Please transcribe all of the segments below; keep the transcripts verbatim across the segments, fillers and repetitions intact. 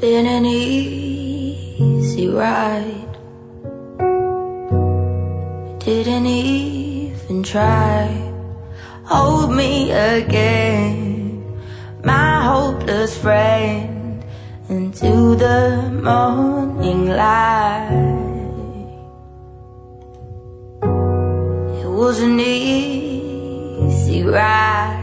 been an easy ride. Didn't even try. Hold me again, my hopeless friend, into the morning light. It was an easy ride.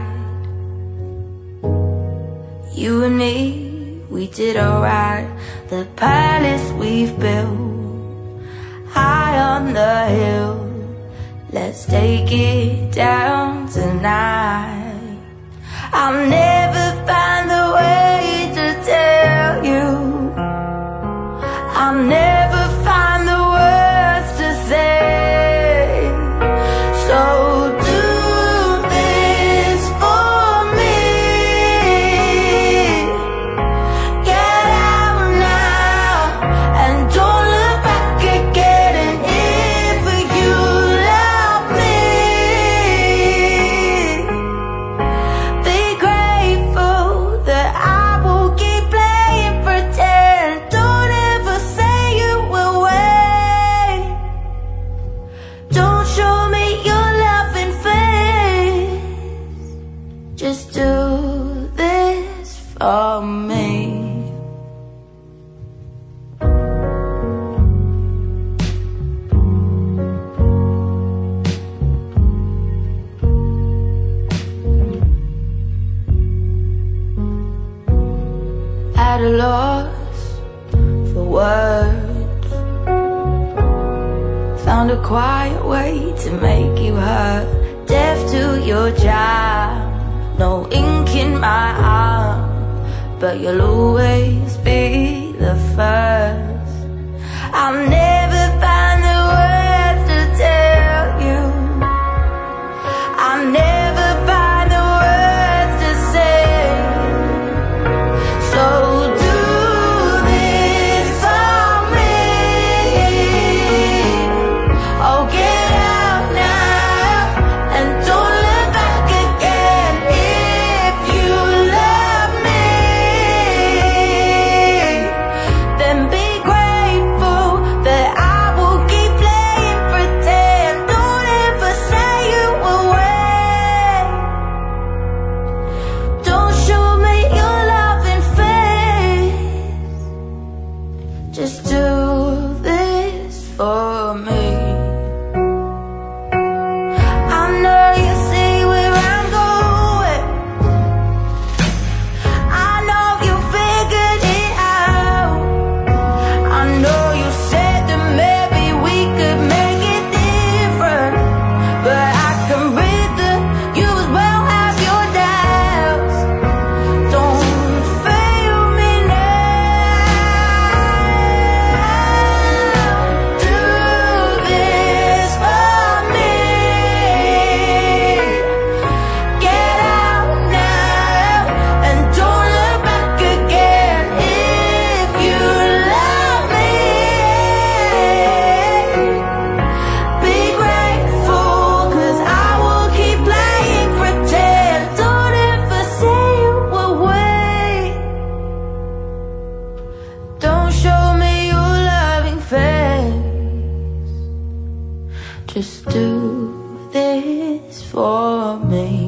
You and me, we did alright. The palace we've built high on the hill, let's take it down tonight. I'll never find the way to tell you, I'll never find the words to say. So do this for me. Get out now and don't look back again. And if you love me, be grateful that I will keep playing pretend. Don't ever say you will wait. Don't show me your loving face. Just do this for me. At a loss for words, found a quiet way to make you hurt. Deaf to your charm, no ink in my arm, but you'll always be the first. I'll never find the words to tell you, I'll never find the words to say. So do this for me. Oh, get out now and don't look back again. If you love me, then be grateful that I will keep playing pretend. Don't ever say you will wait. Don't show me your loving face. Just do this for me. I know you see where I'm going, I know you figured it out. I know you said that maybe we could make it different, but I can read that you as well have your doubts. Don't fail me now. Do this for me. Get out now and don't look back again. If you love me, be grateful, 'cause I will keep playing pretend. Don't ever say you will wait. Don't show me your loving face. Just do this for me.